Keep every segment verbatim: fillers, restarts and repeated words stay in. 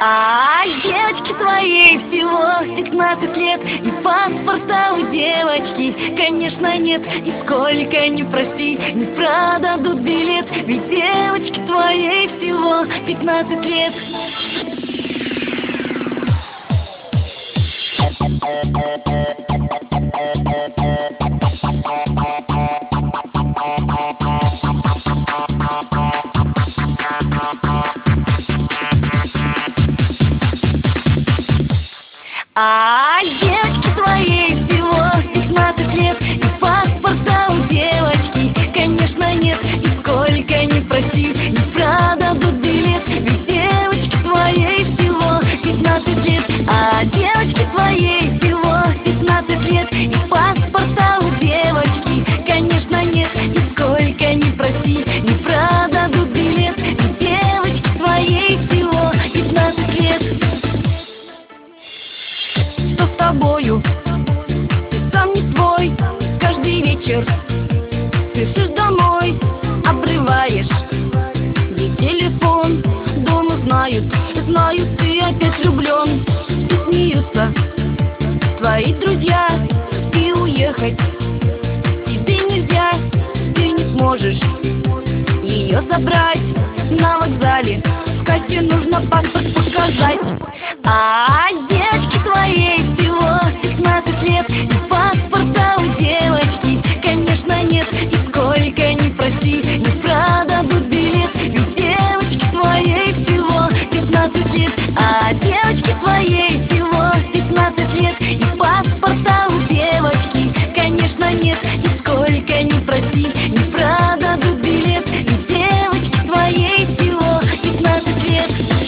А девочке твоей всего пятнадцать лет, и паспорта у девочки, конечно, нет. И сколько ни проси, не продадут билет, ведь девочке твоей всего пятнадцать лет. А девочке твоей всего пятнадцать лет, и паспорта у девочки, конечно, нет. И сколько ни проси, не продадут билет, ведь девочке твоей всего пятнадцать лет. А девочке твоей всего пятнадцать лет, и паспорта у девочки, конечно, нет. И сколько ни проси, не продадут билет, ведь девочке твоей всего пятнадцать лет. Что с тобою? Ты сам не свой. Каждый вечер спешишь домой, обрываешь ей телефон. Дома знают, знают, ты опять влюблен. И смеются твои друзья, и уехать тебе нельзя. Ты не сможешь ее забрать на вокзале, в кассе нужно паспорт показать. А девочке твоей всего пятнадцать лет, и паспорта у девочки, конечно, нет. И сколько ни проси, не продадут билет, ведь девочке твоей всего пятнадцать лет. А девочке твоей всего пятнадцать лет, и паспорта у девочки, конечно, нет. И сколько ни проси, не продадут билет, ведь девочке твоей всего пятнадцать лет.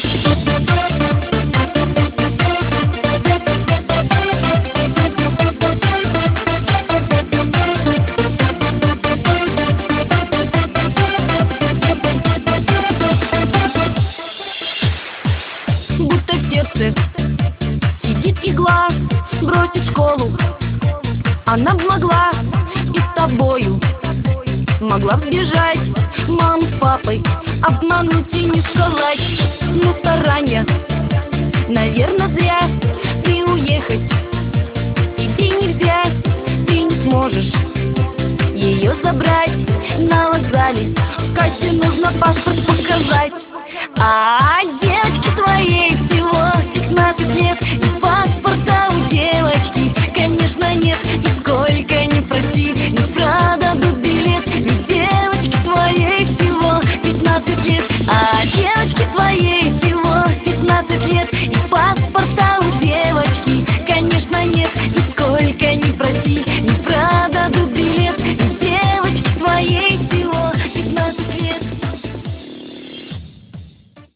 Будто в сердце сидит игла, бросить школу она б могла, и с тобою могла сбежать, маму с папой обмануть и не сказать. Но старания, наверное, зря. Ты уехать тебе нельзя, ты не сможешь ее забрать на вокзале, в кассе нужно паспорт показать. А девочке твоей всего пятнадцать лет, и паспорта у девочки, конечно, нет. И сколько ни проси, не продадут билет, ведь девочке твоей всего пятнадцать лет. А девочке твоей всего пятнадцать лет, и